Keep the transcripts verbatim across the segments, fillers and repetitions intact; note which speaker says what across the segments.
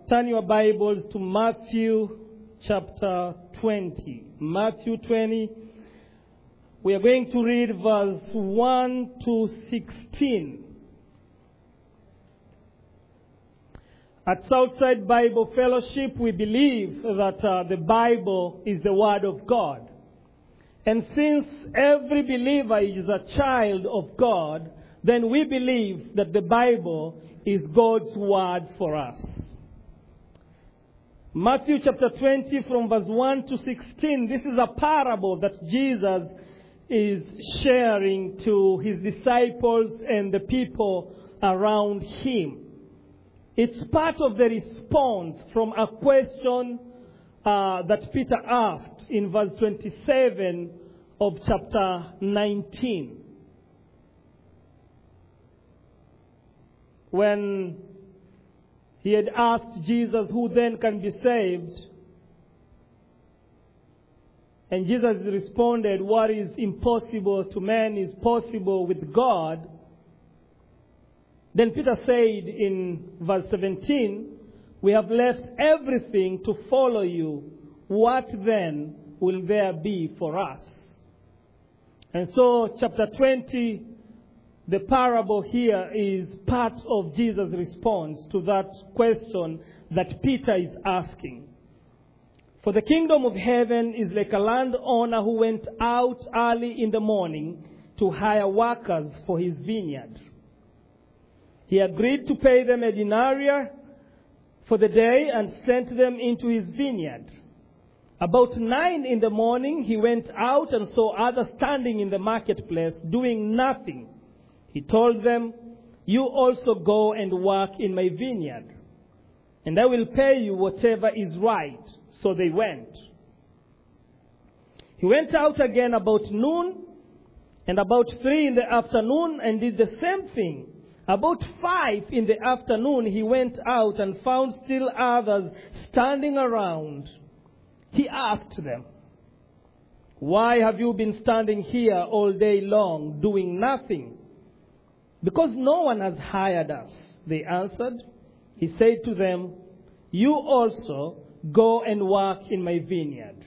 Speaker 1: turn your Bibles to Matthew chapter twenty. Matthew twenty. We are going to read verse one to sixteen. At Southside Bible Fellowship, we believe that uh, the Bible is the Word of God. And since every believer is a child of God, then we believe that the Bible is God's Word for us. Matthew chapter twenty from verse one to sixteen, this is a parable that Jesus is sharing to his disciples and the people around him. It's part of the response from a question uh, that Peter asked in verse twenty-seven of chapter nineteen. When he had asked Jesus, who then can be saved? And Jesus responded, what is impossible to man is possible with God. Then Peter said in verse seventeen, we have left everything to follow you. What then will there be for us? And so chapter twenty, the parable here is part of Jesus' response to that question that Peter is asking. For the kingdom of heaven is like a landowner who went out early in the morning to hire workers for his vineyard. He agreed to pay them a denarius for the day and sent them into his vineyard. About nine in the morning, he went out and saw others standing in the marketplace doing nothing. He told them, you also go and work in my vineyard, and I will pay you whatever is right. So they went. He went out again about noon and about three in the afternoon and did the same thing. About five in the afternoon, he went out and found still others standing around. He asked them, why have you been standing here all day long doing nothing? Because no one has hired us, they answered. He said to them, you also go and work in my vineyard.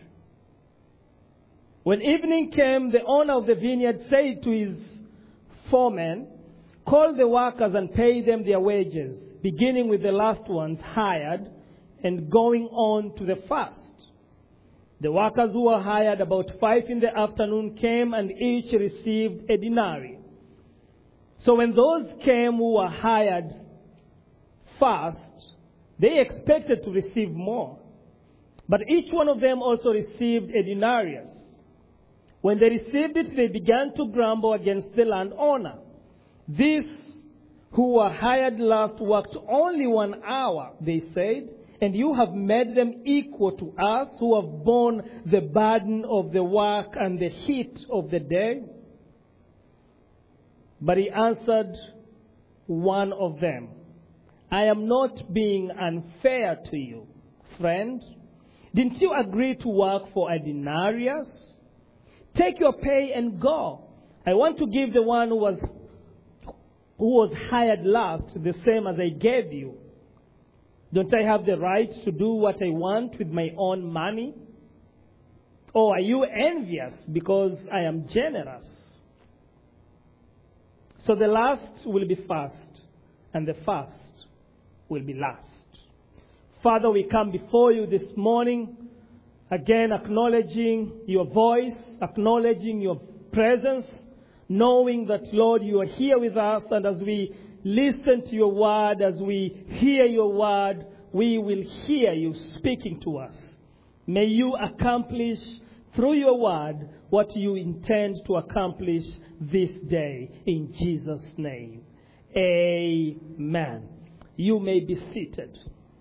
Speaker 1: When evening came, the owner of the vineyard said to his foreman, call the workers and pay them their wages, beginning with the last ones hired and going on to the first. The workers who were hired about five in the afternoon came and each received a denarius. So when those came who were hired first, they expected to receive more. But each one of them also received a denarius. When they received it, they began to grumble against the landowner. These who were hired last worked only one hour, they said, and you have made them equal to us who have borne the burden of the work and the heat of the day. But he answered one of them, I am not being unfair to you, friend. Didn't you agree to work for a denarius? Take your pay and go. I want to give the one who was who was hired last the same as I gave you. Don't I have the right to do what I want with my own money? Or are you envious because I am generous? So the last will be first, and the first will be last. Father, we come before you this morning, again acknowledging your voice, acknowledging your presence, knowing that, Lord, you are here with us, and as we listen to your word, as we hear your word, we will hear you speaking to us. May you accomplish through your word what you intend to accomplish this day. In Jesus' name, amen. You may be seated.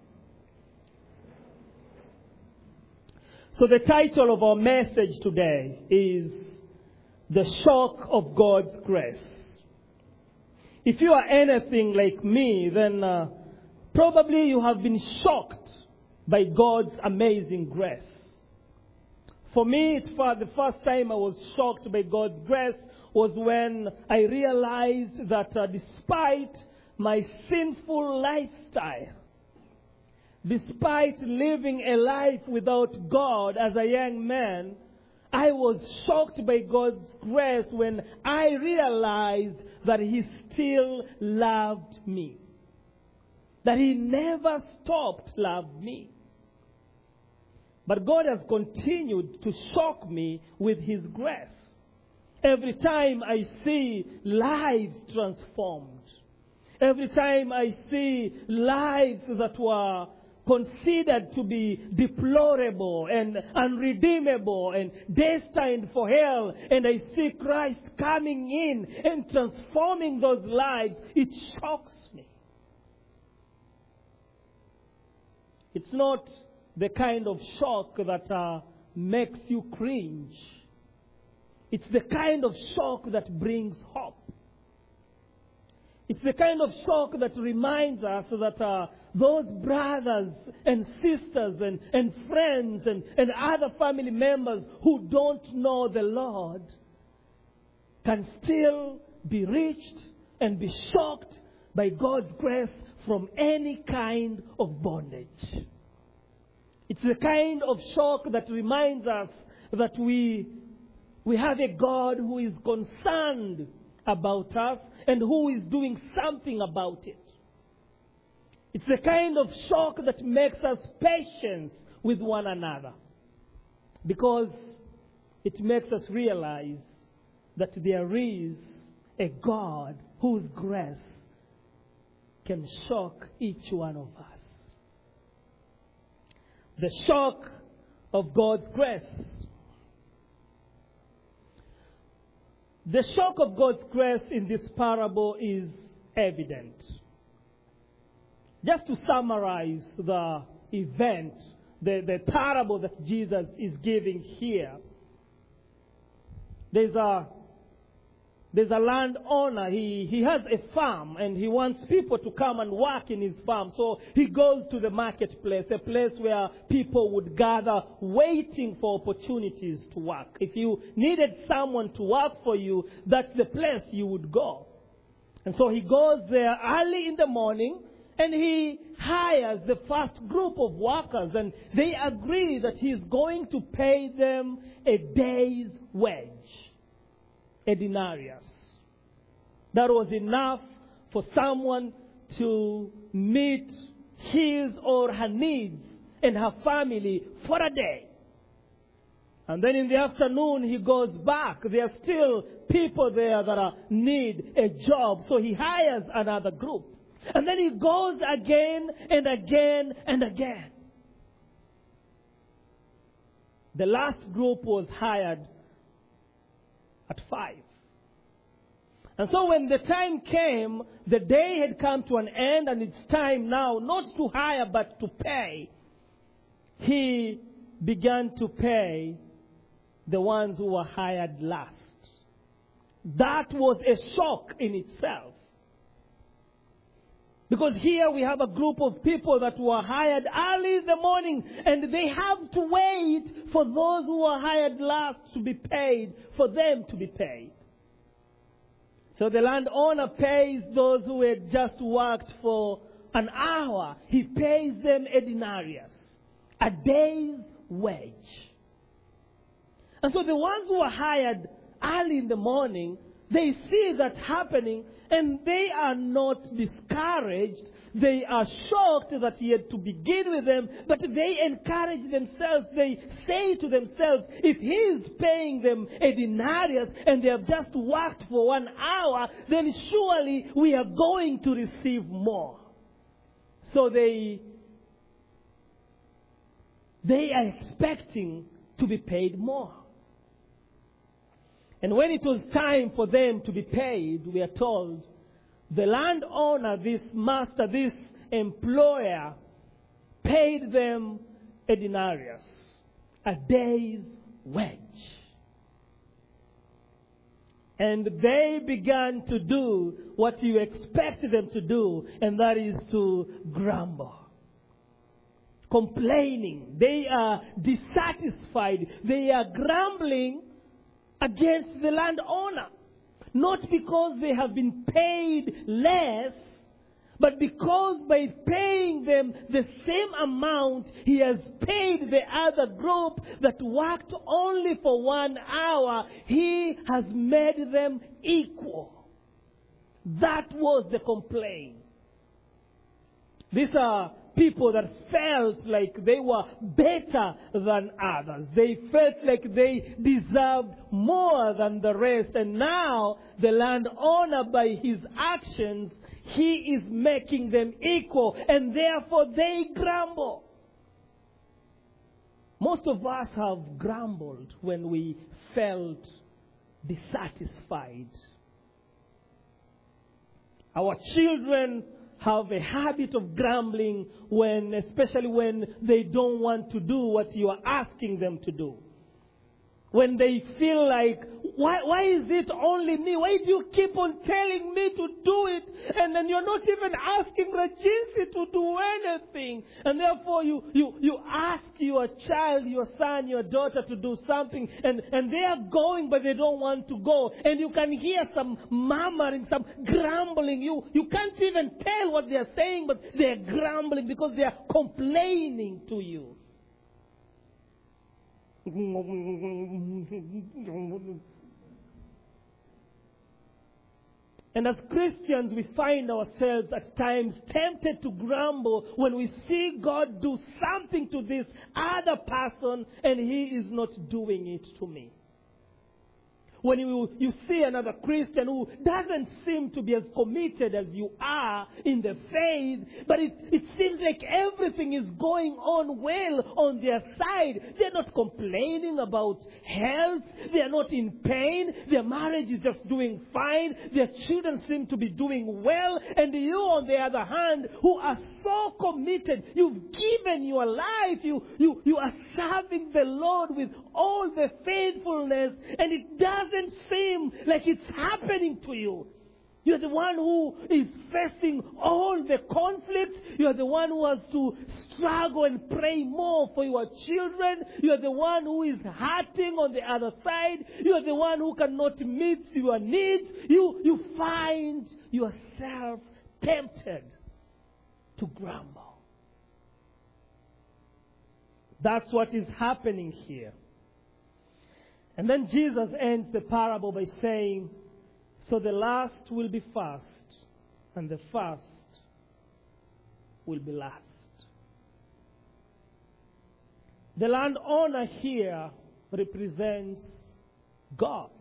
Speaker 1: So the title of our message today is The Shock of God's Grace. If you are anything like me, then uh, probably you have been shocked by God's amazing grace. For me, it's for the first time I was shocked by God's grace was when I realized that uh, despite my sinful lifestyle, despite living a life without God as a young man, I was shocked by God's grace when I realized that He still loved me. That He never stopped loving me. But God has continued to shock me with His grace. Every time I see lives transformed, every time I see lives that were considered to be deplorable and unredeemable and destined for hell, and I see Christ coming in and transforming those lives, it shocks me. It's not the kind of shock that uh, makes you cringe. It's the kind of shock that brings hope. It's the kind of shock that reminds us that uh, those brothers and sisters and, and friends and, and other family members who don't know the Lord can still be reached and be shocked by God's grace from any kind of bondage. It's the kind of shock that reminds us that we, we have a God who is concerned about us and who is doing something about it. It's the kind of shock that makes us patient with one another, because it makes us realize that there is a God whose grace can shock each one of us. The shock of God's grace. The shock of God's grace in this parable is evident. Just to summarize the event, the, the parable that Jesus is giving here, there's a There's a landowner. He, he has a farm and he wants people to come and work in his farm. So he goes to the marketplace, a place where people would gather waiting for opportunities to work. If you needed someone to work for you, that's the place you would go. And so he goes there early in the morning and he hires the first group of workers, and they agree that he's going to pay them a day's wage. A denarius. That was enough for someone to meet his or her needs and her family for a day. And then in the afternoon he goes back. There are still people there that are, need a job. So he hires another group. And then he goes again and again and again. The last group was hired at five. And so when the time came, the day had come to an end, and it's time now not to hire but to pay. He began to pay the ones who were hired last. That was a shock in itself. Because here we have a group of people that were hired early in the morning, and they have to wait for those who were hired last to be paid, for them to be paid. So the landowner pays those who had just worked for an hour. He pays them a denarius, a day's wage. And so the ones who are hired early in the morning, they see that happening, and they are not discouraged. They are shocked that he had to begin with them, but they encourage themselves. They say to themselves, if he is paying them a denarius and they have just worked for one hour, then surely we are going to receive more. So they, they are expecting to be paid more. And when it was time for them to be paid, we are told, the landowner, this master, this employer, paid them a denarius, a day's wage. And they began to do what you expected them to do, and that is to grumble. Complaining. They are dissatisfied. They are grumbling against the landowner. Not because they have been paid less, But because by paying them the same amount, he has paid the other group that worked only for one hour, he has made them equal. That was the complaint. These are people that felt like they were better than others. They felt like they deserved more than the rest. And now the landowner, by his actions, he is making them equal. And therefore they grumble. Most of us have grumbled when we felt dissatisfied. Our children have a habit of grumbling when, especially when they don't want to do what you are asking them to do. When they feel like, why, why is it only me? Why do you keep on telling me to do it? And then you're not even asking Rajinsi to do anything. And therefore you, you, you ask your child, your son, your daughter to do something. And, and they are going, but they don't want to go. And you can hear some murmuring, some grumbling. You, you can't even tell what they are saying, but they are grumbling because they are complaining to you. And as Christians, we find ourselves at times tempted to grumble when we see God do something to this other person and he is not doing it to me. When you, you see another Christian who doesn't seem to be as committed as you are in the faith, but it, it seems like everything is going on well on their side. They're not complaining about health. They're not in pain. Their marriage is just doing fine. Their children seem to be doing well. And you, on the other hand, who are so committed, you've given your life. You, you, you are serving the Lord with all the faithfulness, and it does doesn't seem like it's happening to you. You're the one who is facing all the conflict. You're the one who has to struggle and pray more for your children. You're the one who is hurting on the other side. You're the one who cannot meet your needs. You, you find yourself tempted to grumble. That's what is happening here. And then Jesus ends the parable by saying, so the last will be first, and the first will be last. The landowner here represents God.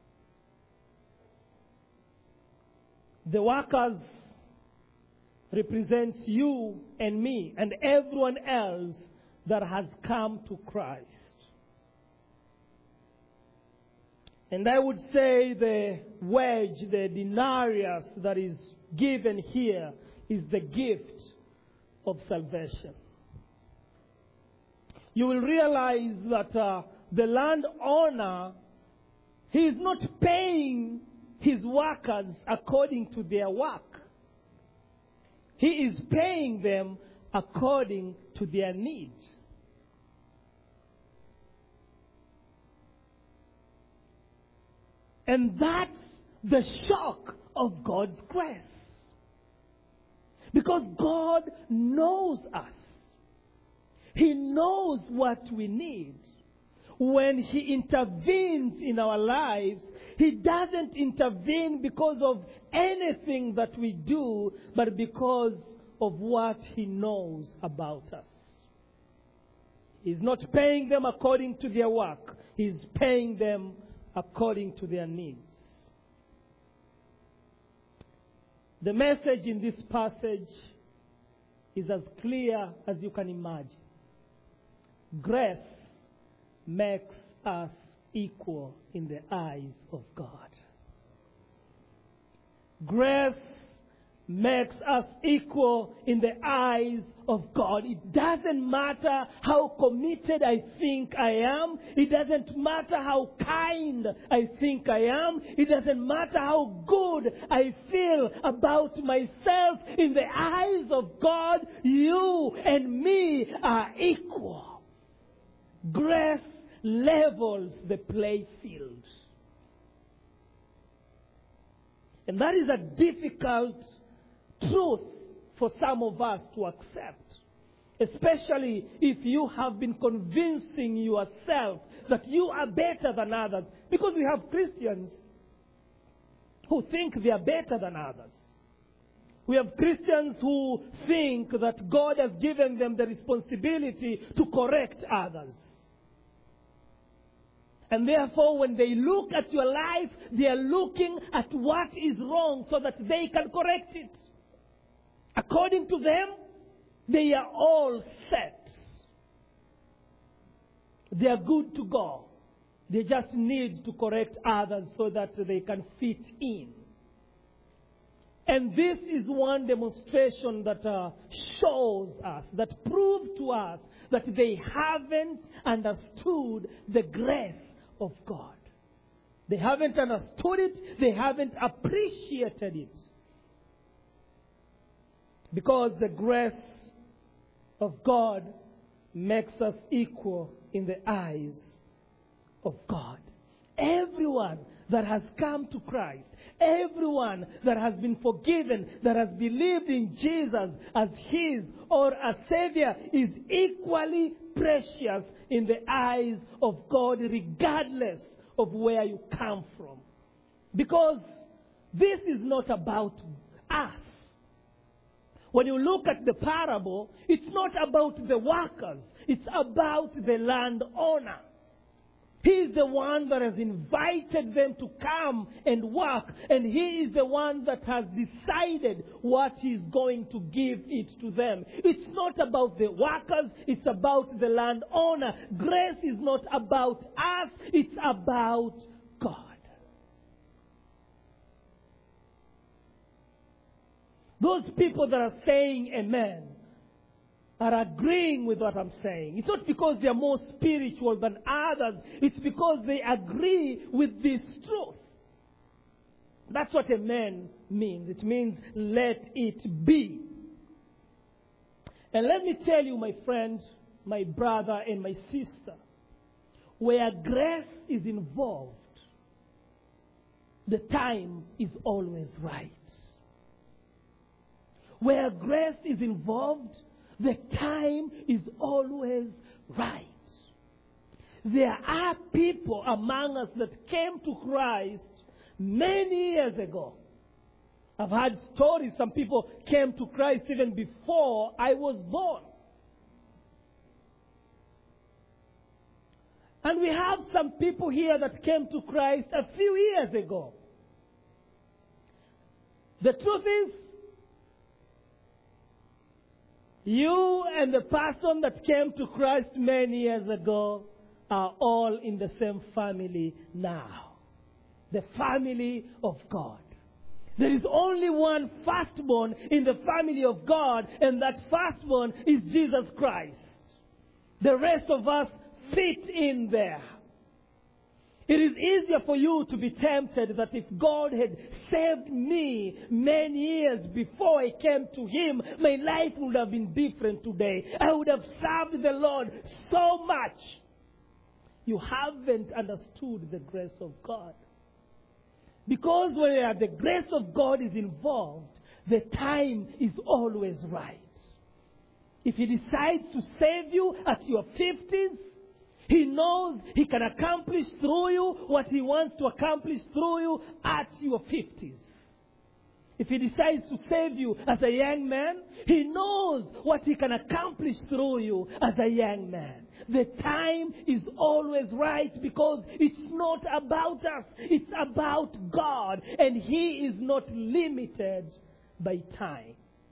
Speaker 1: The workers represents you and me and everyone else that has come to Christ. And I would say the wage, the denarius that is given here is the gift of salvation. You will realize that uh, the landowner, he is not paying his workers according to their work. He is paying them according to their needs. And that's the shock of God's grace. Because God knows us. He knows what we need. When He intervenes in our lives, He doesn't intervene because of anything that we do, but because of what He knows about us. He's not paying them according to their work. He's paying them according to their needs. The message in this passage is as clear as you can imagine. Grace makes us equal in the eyes of God. Grace makes us equal in the eyes of God. It doesn't matter how committed I think I am. It doesn't matter how kind I think I am. It doesn't matter how good I feel about myself. In the eyes of God, you and me are equal. Grace levels the playing field. And that is a difficult truth for some of us to accept. Especially if you have been convincing yourself that you are better than others. Because we have Christians who think they are better than others. We have Christians who think that God has given them the responsibility to correct others. And therefore, when they look at your life, they are looking at what is wrong so that they can correct it. According to them, they are all set. They are good to go. They just need to correct others so that they can fit in. And this is one demonstration that uh, shows us, that proves to us that they haven't understood the grace of God. They haven't understood it. They haven't appreciated it. Because the grace of God makes us equal in the eyes of God. Everyone that has come to Christ, everyone that has been forgiven, that has believed in Jesus as his or a Savior, is equally precious in the eyes of God, regardless of where you come from. Because this is not about us. When you look at the parable, it's not about the workers. It's about the landowner. He is the one that has invited them to come and work. And he is the one that has decided what he's going to give it to them. It's not about the workers. It's about the landowner. Grace is not about us. It's about God. Those people that are saying amen are agreeing with what I'm saying. It's not because they are more spiritual than others. It's because they agree with this truth. That's what amen means. It means let it be. And let me tell you, my friend, my brother, and my sister, where grace is involved, the time is always right. Where grace is involved, the time is always right. There are people among us that came to Christ many years ago. I've heard stories. Some people came to Christ even before I was born. And we have some people here that came to Christ a few years ago. The truth is, you and the person that came to Christ many years ago are all in the same family now. The family of God. There is only one firstborn in the family of God, and that firstborn is Jesus Christ. The rest of us fit in there. It is easier for you to be tempted that if God had saved me many years before I came to him, my life would have been different today. I would have served the Lord so much. You haven't understood the grace of God. Because when the grace of God is involved, the time is always right. If he decides to save you at your fifties, he knows he can accomplish through you what he wants to accomplish through you at your fifties. If he decides to save you as a young man, he knows what he can accomplish through you as a young man. The time is always right because it's not about us. It's about God. And he is not limited by time.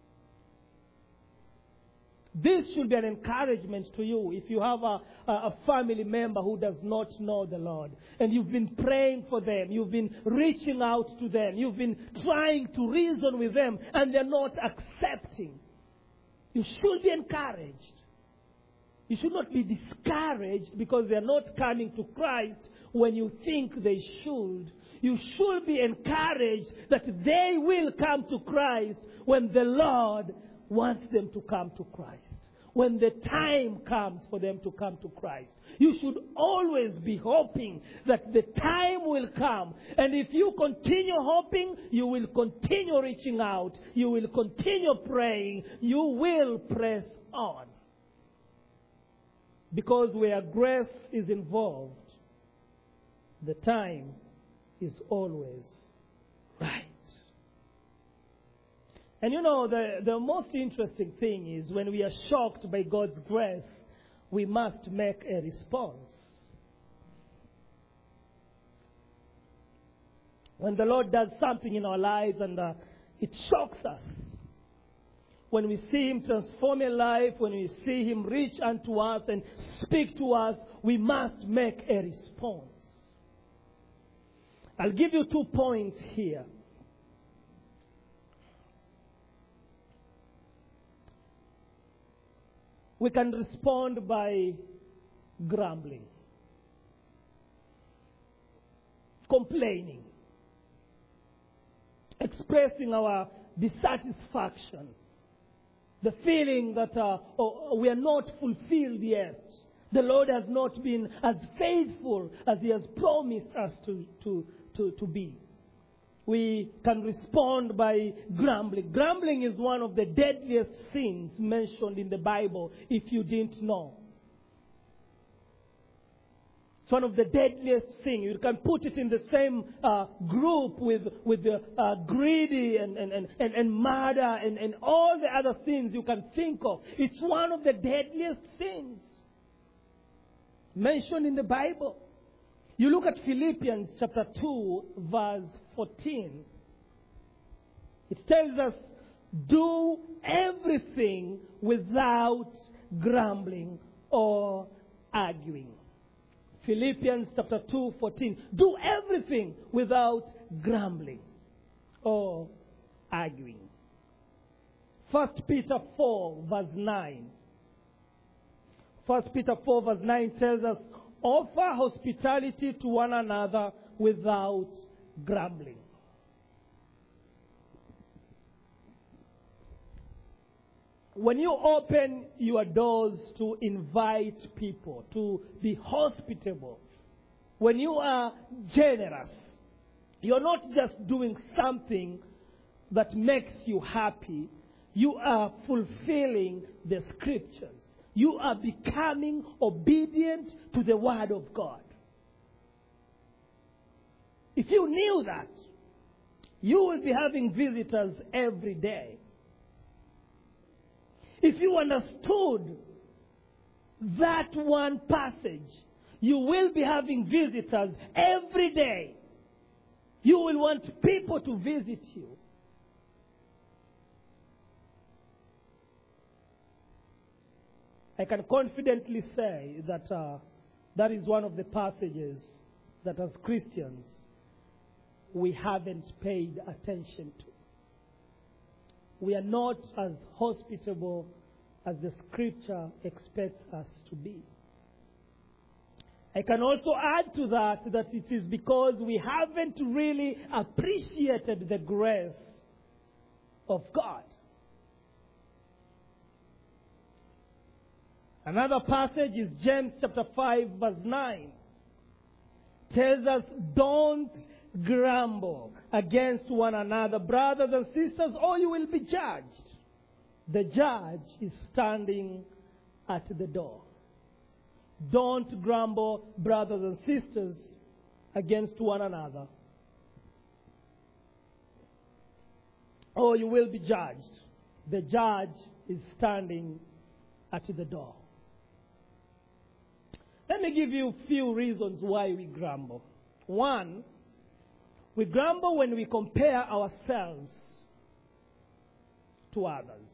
Speaker 1: This should be an encouragement to you if you have a, a family member who does not know the Lord. And you've been praying for them. You've been reaching out to them. You've been trying to reason with them. And they're not accepting. You should be encouraged. You should not be discouraged because they're not coming to Christ when you think they should. You should be encouraged that they will come to Christ when the Lord wants them to come to Christ. when the time comes for them to come to Christ. You should always be hoping that the time will come. And if you continue hoping, you will continue reaching out. You will continue praying. You will press on. Because where grace is involved, the time is always right. And you know, the, the most interesting thing is when we are shocked by God's grace, we must make a response. When the Lord does something in our lives and uh, it shocks us, when we see Him transform a life, when we see Him reach unto us and speak to us, we must make a response. I'll give you two points here. We can respond by grumbling, complaining, expressing our dissatisfaction, the feeling that uh, oh, we are not fulfilled yet. The Lord has not been as faithful as He has promised us to, to, to, to be. We can respond by grumbling. Grumbling is one of the deadliest sins mentioned in the Bible, if you didn't know. It's one of the deadliest things. You can put it in the same uh, group with, with the uh, greedy and, and, and, and, and murder and, and all the other sins you can think of. It's one of the deadliest sins mentioned in the Bible. You look at Philippians chapter two, verse fourteen. It tells us, do everything without grumbling or arguing. Philippians chapter two, fourteen. Do everything without grumbling or arguing. First Peter four, verse nine. First Peter four, verse nine tells us, offer hospitality to one another without grumbling. When you open your doors to invite people, to be hospitable, when you are generous, you're not just doing something that makes you happy. You are fulfilling the scriptures. You are becoming obedient to the Word of God. If you knew that, you will be having visitors every day. If you understood that one passage, you will be having visitors every day. You will want people to visit you. I can confidently say that uh, that is one of the passages that as Christians we haven't paid attention to. We are not as hospitable as the scripture expects us to be. I can also add to that that it is because we haven't really appreciated the grace of God. Another passage is James chapter five, verse nine. Tells us, don't grumble against one another, brothers and sisters, or you will be judged. The judge is standing at the door. Don't grumble, brothers and sisters, against one another, or you will be judged. The judge is standing at the door. Let me give you a few reasons why we grumble. One, we grumble when we compare ourselves to others.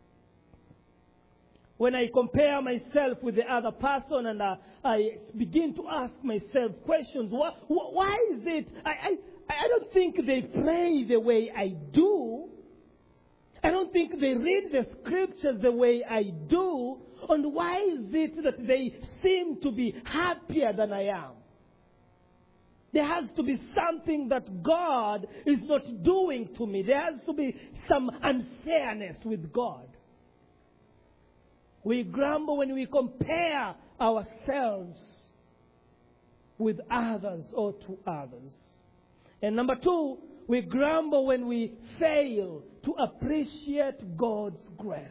Speaker 1: When I compare myself with the other person and uh, I begin to ask myself questions, why, why is it, I, I, I don't think they pray the way I do. I don't think they read the scriptures the way I do. And why is it that they seem to be happier than I am? There has to be something that God is not doing to me. There has to be some unfairness with God. We grumble when we compare ourselves with others or to others. And number two, we grumble when we fail to appreciate God's grace.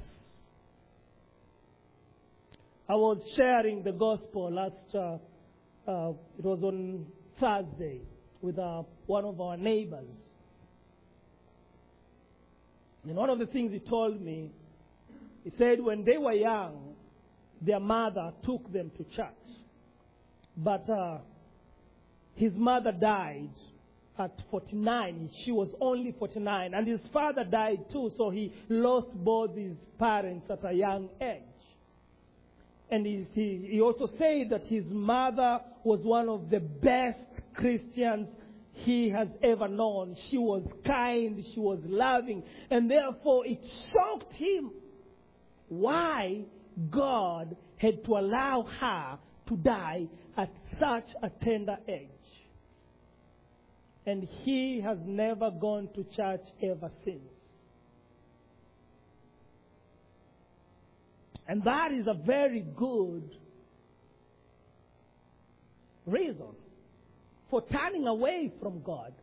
Speaker 1: I was sharing the gospel last, uh, uh, it was on Thursday with uh, one of our neighbors. And one of the things he told me, he said when they were young, their mother took them to church. But uh, his mother died at forty-nine. She was only forty-nine. And his father died too, so he lost both his parents at a young age. And he, he, he also said that his mother was one of the best Christians he has ever known. She was kind, she was loving, and therefore it shocked him why God had to allow her to die at such a tender age. And he has never gone to church ever since. And that is a very good reason for turning away from God.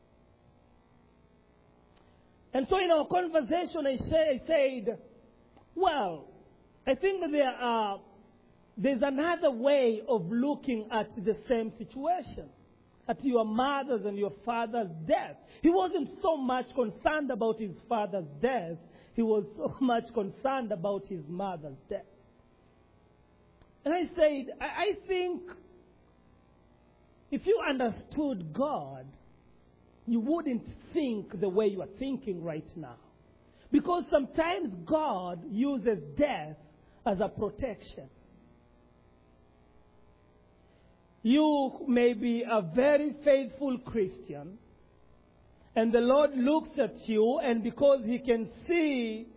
Speaker 1: And so in our conversation, I, say, I said, well, I think that there are, there's another way of looking at the same situation, at your mother's and your father's death. He wasn't so much concerned about his father's death. He was so much concerned about his mother's death. And I said, I, I think if you understood God, you wouldn't think the way you are thinking right now. Because sometimes God uses death as a protection. You may be a very faithful Christian, and the Lord looks at you, and because He can see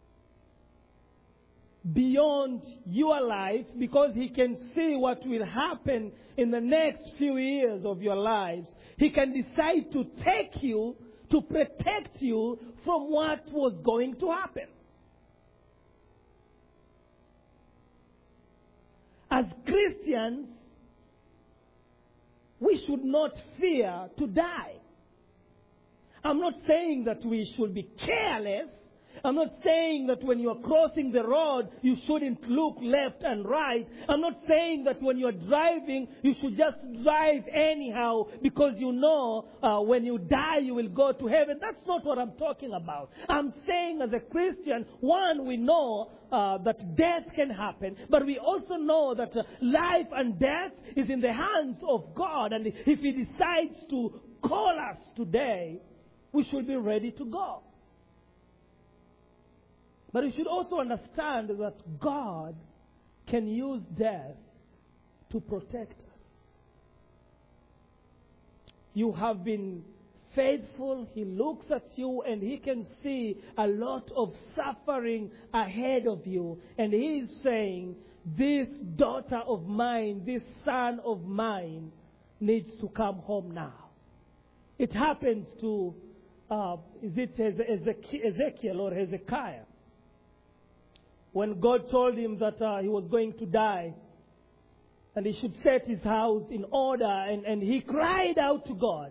Speaker 1: beyond your life, because He can see what will happen in the next few years of your lives, He can decide to take you, to protect you from what was going to happen. As Christians, we should not fear to die. I'm not saying that we should be careless. I'm not saying that when you are crossing the road, you shouldn't look left and right. I'm not saying that when you're driving, you should just drive anyhow because you know uh, when you die, you will go to heaven. That's not what I'm talking about. I'm saying as a Christian, one, we know uh, that death can happen, but we also know that uh, life and death is in the hands of God. And if He decides to call us today, we should be ready to go. But you should also understand that God can use death to protect us. You have been faithful. He looks at you and He can see a lot of suffering ahead of you. And He is saying, this daughter of mine, this son of mine needs to come home now. It happens to, uh, is it Ezekiel or Hezekiah? When God told him that uh, he was going to die and he should set his house in order, and, and he cried out to God.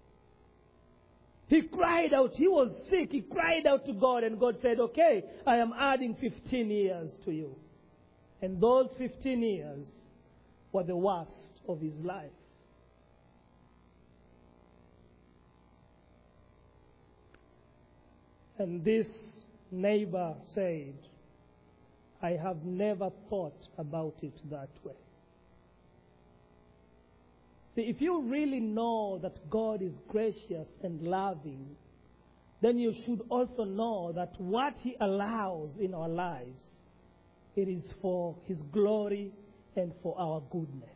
Speaker 1: He cried out. He was sick. He cried out to God, and God said, okay, I am adding fifteen years to you. And those fifteen years were the worst of his life. And this neighbor said, I have never thought about it that way. See, if you really know that God is gracious and loving, then you should also know that what He allows in our lives, it is for His glory and for our goodness.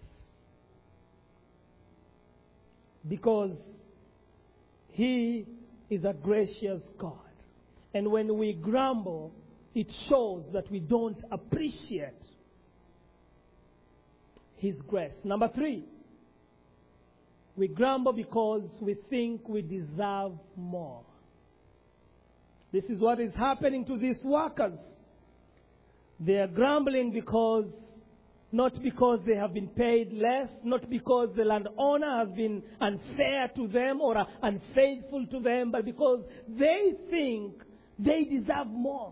Speaker 1: Because He is a gracious God. And when we grumble, it shows that we don't appreciate His grace. Number three, we grumble because we think we deserve more. This is what is happening to these workers. They are grumbling because, not because they have been paid less, not because the landowner has been unfair to them or unfaithful to them, but because they think they deserve more.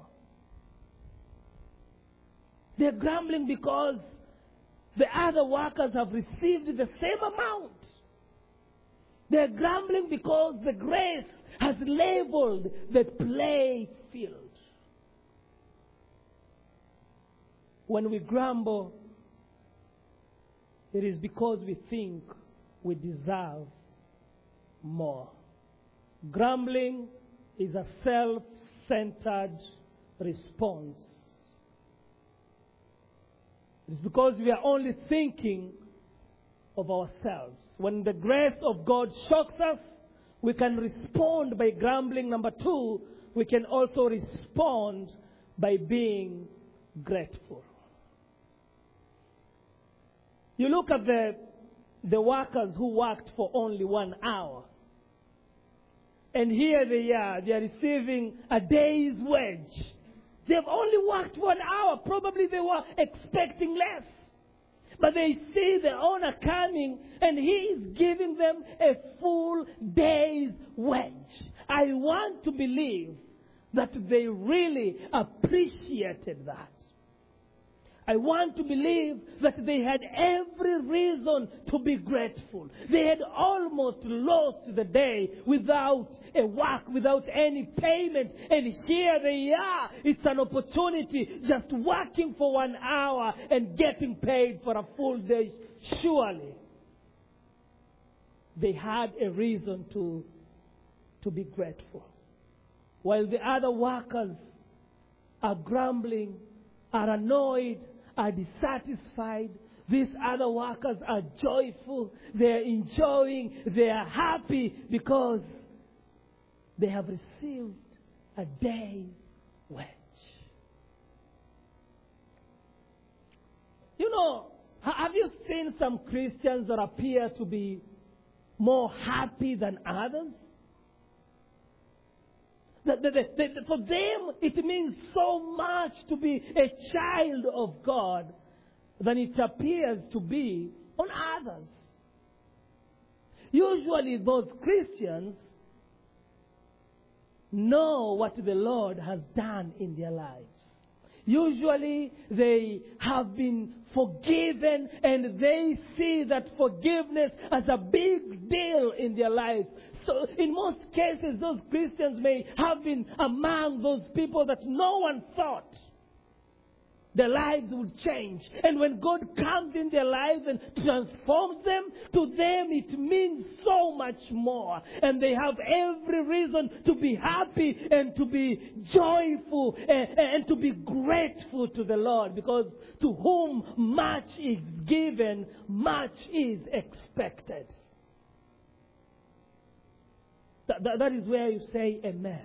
Speaker 1: They're grumbling because the other workers have received the same amount. They're grumbling because the grace has leveled the play field. When we grumble, it is because we think we deserve more. Grumbling is a self-centered response. It's because we are only thinking of ourselves. When the grace of God shocks us, we can respond by grumbling. Number two, we can also respond by being grateful. You look at the, the workers who worked for only one hour. And here they are, they are receiving a day's wage. They've only worked one hour. Probably they were expecting less. But they see the owner coming and he is giving them a full day's wage. I want to believe that they really appreciated that. I want to believe that they had every reason to be grateful. They had almost lost the day without a work, without any payment. And here they are. It's an opportunity, just working for one hour and getting paid for a full day. Surely they had a reason to, to be grateful. While the other workers are grumbling, are annoyed, are dissatisfied, these other workers are joyful, they are enjoying, they are happy because they have received a day's wage. You know, have you seen some Christians that appear to be more happy than others? That, that, that, that for them, it means so much to be a child of God than it appears to be on others. Usually those Christians know what the Lord has done in their lives. Usually they have been forgiven and they see that forgiveness as a big deal in their lives. So in most cases, those Christians may have been among those people that no one thought their lives would change. And when God comes in their lives and transforms them, to them it means so much more. And they have every reason to be happy and to be joyful and, and to be grateful to the Lord. Because to whom much is given, much is expected. That, that, that is where you say amen.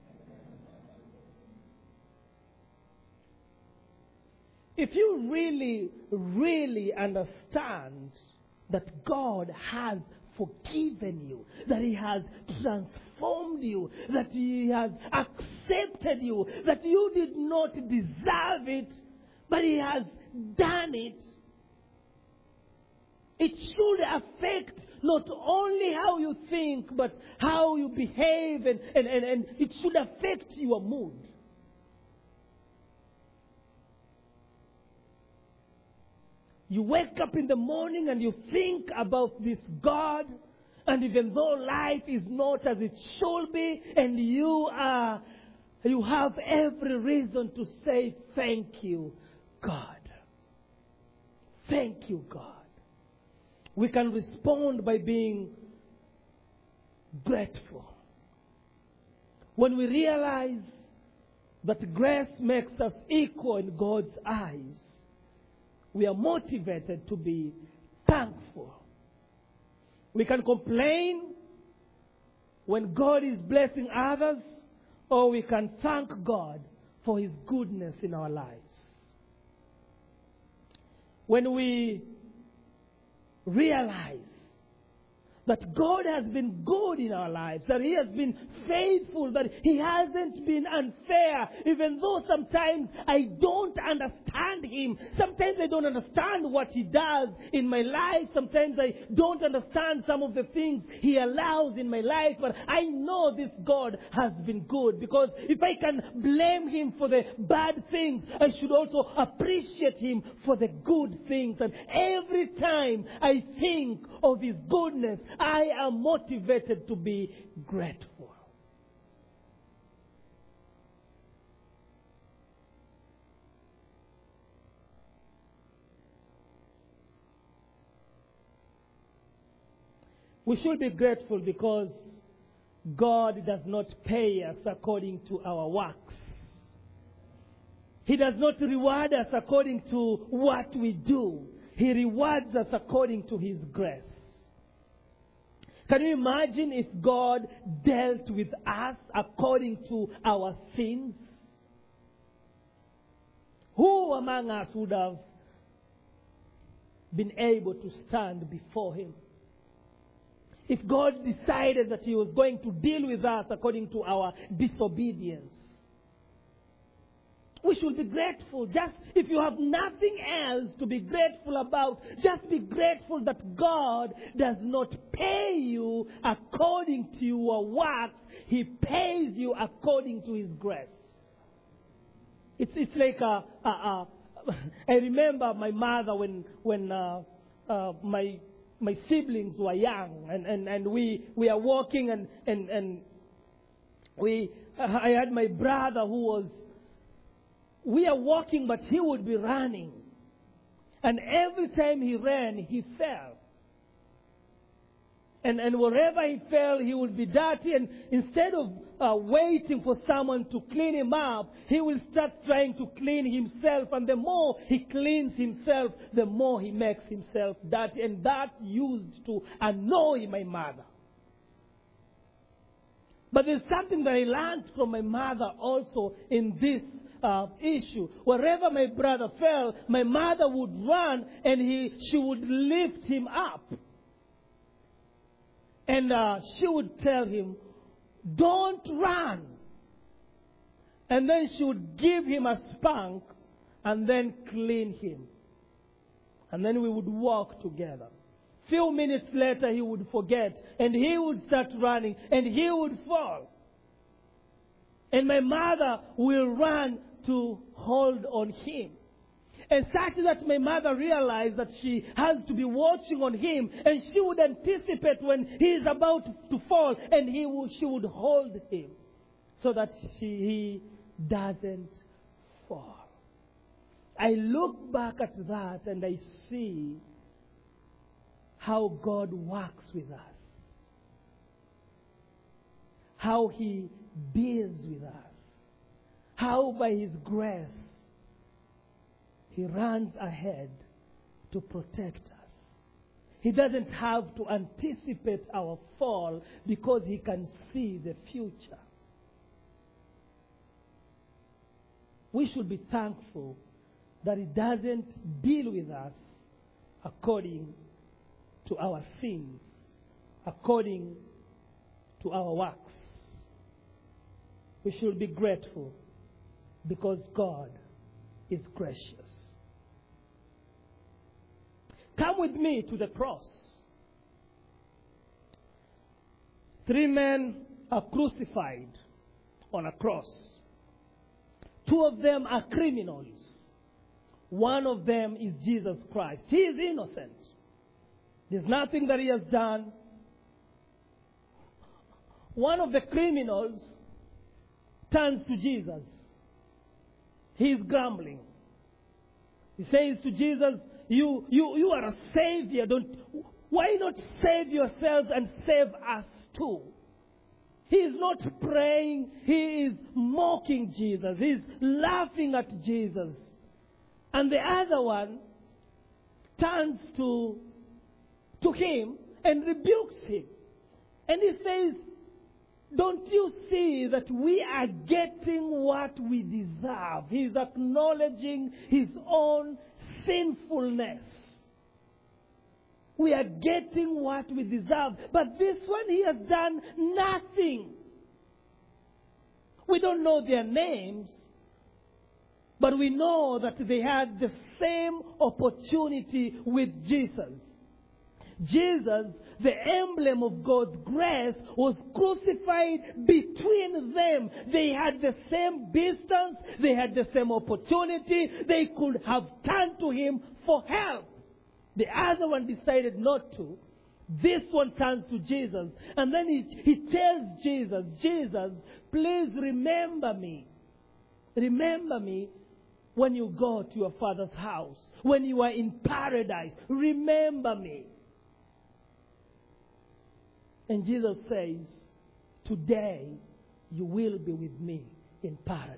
Speaker 1: If you really, really understand that God has forgiven you, that He has transformed you, that He has accepted you, that you did not deserve it, but He has done it, it should affect not only how you think, but how you behave, and, and, and, and it should affect your mood. You wake up in the morning and you think about this God, and even though life is not as it should be, and you are, you have every reason to say, thank you, God. Thank you, God. We can respond by being grateful. When we realize that grace makes us equal in God's eyes, we are motivated to be thankful. We can complain when God is blessing others, or we can thank God for His goodness in our lives. When we realize that God has been good in our lives, that He has been faithful, that He hasn't been unfair, even though sometimes I don't understand Him. Sometimes I don't understand what He does in my life. Sometimes I don't understand some of the things He allows in my life. But I know this God has been good, because if I can blame Him for the bad things, I should also appreciate Him for the good things. And every time I think of His goodness, I am motivated to be grateful. We should be grateful because God does not pay us according to our works. He does not reward us according to what we do. He rewards us according to His grace. Can you imagine if God dealt with us according to our sins? Who among us would have been able to stand before Him? If God decided that He was going to deal with us according to our disobedience, we should be grateful. Just if you have nothing else to be grateful about, just be grateful that God does not pay you according to your works. He pays you according to His grace. It's it's like a, a, a I remember my mother when when uh, uh, my my siblings were young, and, and, and we we are walking, and and and we I had my brother who was. We are walking, but he would be running. And every time he ran, he fell. And, and wherever he fell, he would be dirty. And instead of uh, waiting for someone to clean him up, he will start trying to clean himself. And the more he cleans himself, the more he makes himself dirty. And that used to annoy my mother. But there's something that I learned from my mother also in this uh, issue. Wherever my brother fell, my mother would run and he, she would lift him up. And uh, she would tell him, don't run. And then she would give him a spank and then clean him. And then we would walk together. Few minutes later, he would forget, and he would start running, and he would fall. And my mother will run to hold on him. And such that my mother realized that she has to be watching on him, and she would anticipate when he is about to fall, and he would, she would hold him so that she, he doesn't fall. I look back at that and I see how God works with us. How He deals with us. How by His grace He runs ahead to protect us. He doesn't have to anticipate our fall because He can see the future. We should be thankful that He doesn't deal with us according to our sins, according to our works. We should be grateful because God is gracious. Come with me to the cross. Three men are crucified on a cross. Two of them are criminals. One of them is Jesus Christ. He is innocent. There's nothing that He has done. One of the criminals turns to Jesus. He is grumbling. He says to Jesus, you, you, you are a savior. Don't, why not save yourselves and save us too? He is not praying. He is mocking Jesus. He is laughing at Jesus. And the other one turns to to him and rebukes him. And he says, don't you see that we are getting what we deserve? He's acknowledging his own sinfulness. we are getting what we deserve. But this one, he has done nothing. We don't know their names, but we know that they had the same opportunity with Jesus. Jesus, the emblem of God's grace, was crucified between them. They had the same distance. They had the same opportunity. They could have turned to him for help. The other one decided not to. This one turns to Jesus. And then he, he tells Jesus, Jesus, please remember me. Remember me when you go to your Father's house. When you are in paradise. Remember me. And Jesus says, today you will be with me in paradise.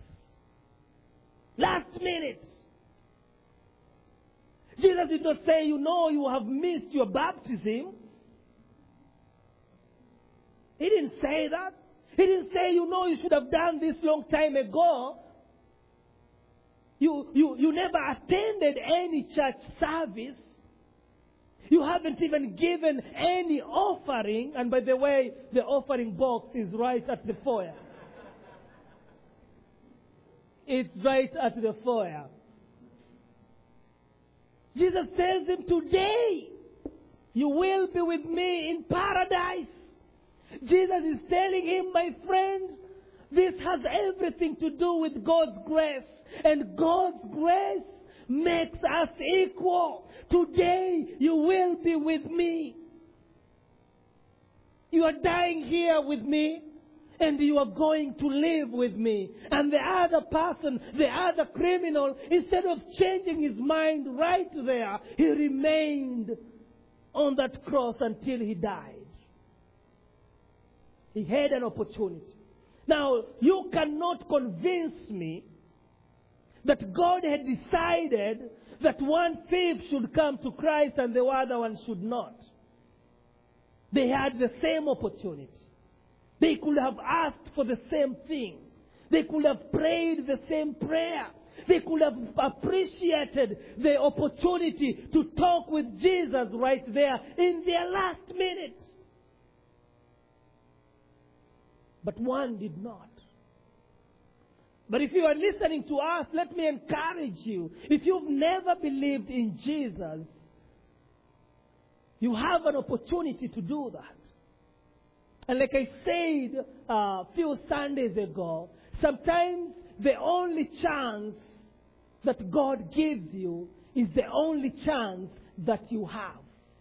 Speaker 1: Last minute. Jesus did not say, you know, you have missed your baptism. He didn't say that. He didn't say, you know, you should have done this long time ago. You, you, you never attended any church service. You haven't even given any offering. And by the way, the offering box is right at the foyer. It's right at the foyer. Jesus tells him, today you will be with me in paradise. Jesus is telling him, my friend, this has everything to do with God's grace. And God's grace makes us equal. Today you will be with me. You are dying here with me, and you are going to live with me. And the other person, the other criminal, instead of changing his mind right there, he remained on that cross until he died. He had an opportunity. Now, you cannot convince me that God had decided that one thief should come to Christ and the other one should not. They had the same opportunity. They could have asked for the same thing. They could have prayed the same prayer. They could have appreciated the opportunity to talk with Jesus right there in their last minute. But one did not. But if you are listening to us, let me encourage you. If you've never believed in Jesus, you have an opportunity to do that. And like I said uh, a few Sundays ago, sometimes the only chance that God gives you is the only chance that you have.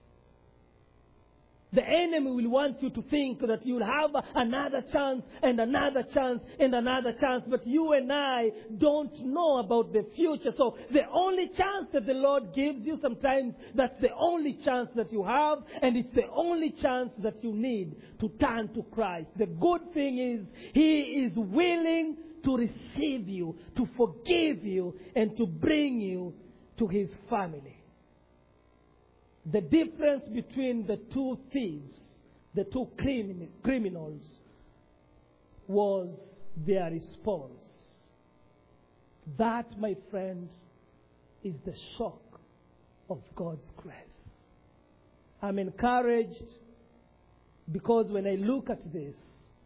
Speaker 1: The enemy will want you to think that you'll have another chance and another chance and another chance. But you and I don't know about the future. So the only chance that the Lord gives you, sometimes that's the only chance that you have. And it's the only chance that you need to turn to Christ. The good thing is, He is willing to receive you, to forgive you, and to bring you to His family. The difference between the two thieves, the two crimin- criminals, was their response. That, my friend, is the shock of God's grace. I'm encouraged because when I look at this,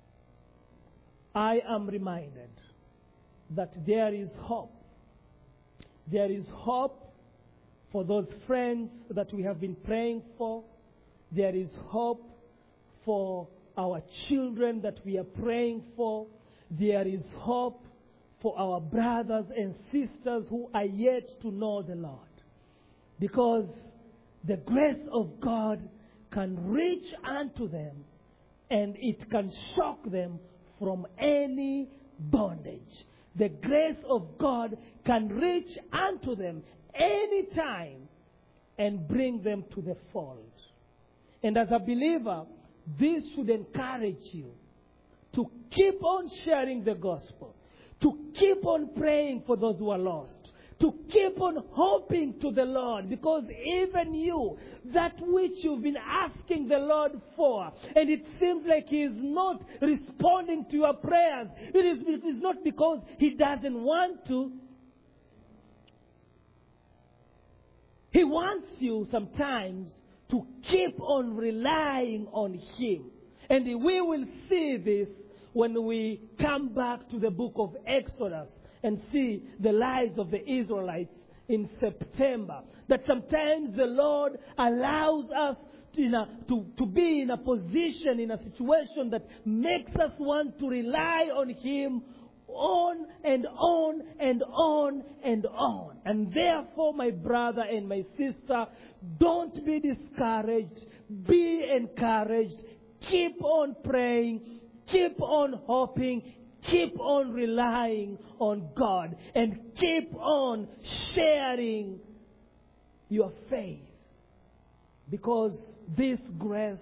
Speaker 1: I am reminded that there is hope. There is hope for those friends that we have been praying for. There is hope for our children that we are praying for. There is hope for our brothers and sisters who are yet to know the Lord. Because the grace of God can reach unto them and it can shock them from any bondage. The grace of God can reach unto them anytime and bring them to the fold. And as a believer, this should encourage you to keep on sharing the gospel, to keep on praying for those who are lost, to keep on hoping to the Lord, because even you, that which you've been asking the Lord for, and it seems like He is not responding to your prayers, it is, it is not because He doesn't want to. He wants you sometimes to keep on relying on Him. And we will see this when we come back to the book of Exodus and see the lives of the Israelites in September. That sometimes the Lord allows us to, in a, to, to be in a position, in a situation that makes us want to rely on Him on and on and on and on. And therefore, my brother and my sister, don't be discouraged. Be encouraged. Keep on praying. Keep on hoping. Keep on relying on God. And keep on sharing your faith. Because this grace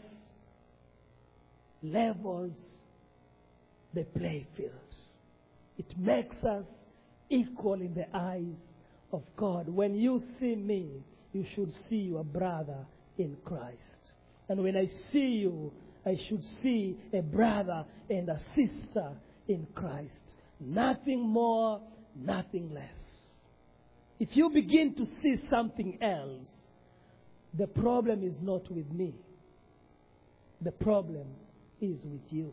Speaker 1: levels the playing field. It makes us equal in the eyes of God. When you see me, you should see your brother in Christ. And when I see you, I should see a brother and a sister in Christ. Nothing more, nothing less. If you begin to see something else, the problem is not with me. The problem is with you.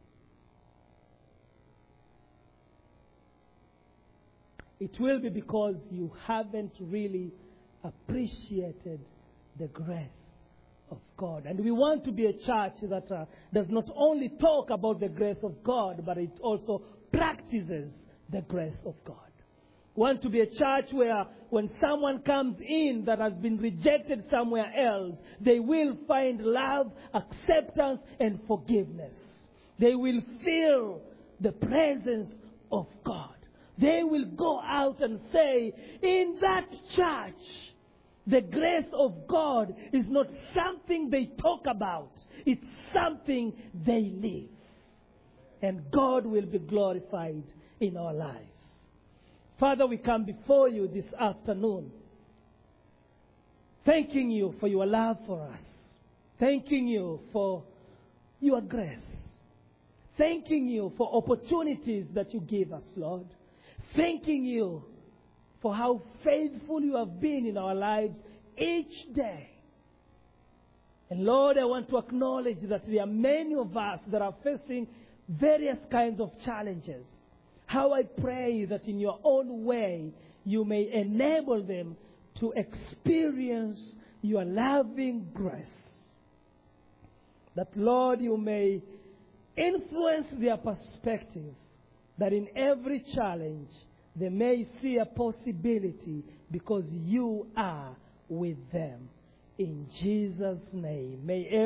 Speaker 1: It will be because you haven't really appreciated the grace of God. And we want to be a church that uh, does not only talk about the grace of God, but it also practices the grace of God. We want to be a church where when someone comes in that has been rejected somewhere else, they will find love, acceptance, and forgiveness. They will feel the presence of God. They will go out and say, in that church, the grace of God is not something they talk about. It's something they live. And God will be glorified in our lives. Father, we come before you this afternoon, thanking you for your love for us. Thanking you for your grace. Thanking you for opportunities that you give us, Lord. Thanking you for how faithful you have been in our lives each day. And Lord, I want to acknowledge that there are many of us that are facing various kinds of challenges. How I pray that in your own way, you may enable them to experience your loving grace. That, Lord, you may influence their perspective, that in every challenge, they may see a possibility because you are with them. In Jesus' name, may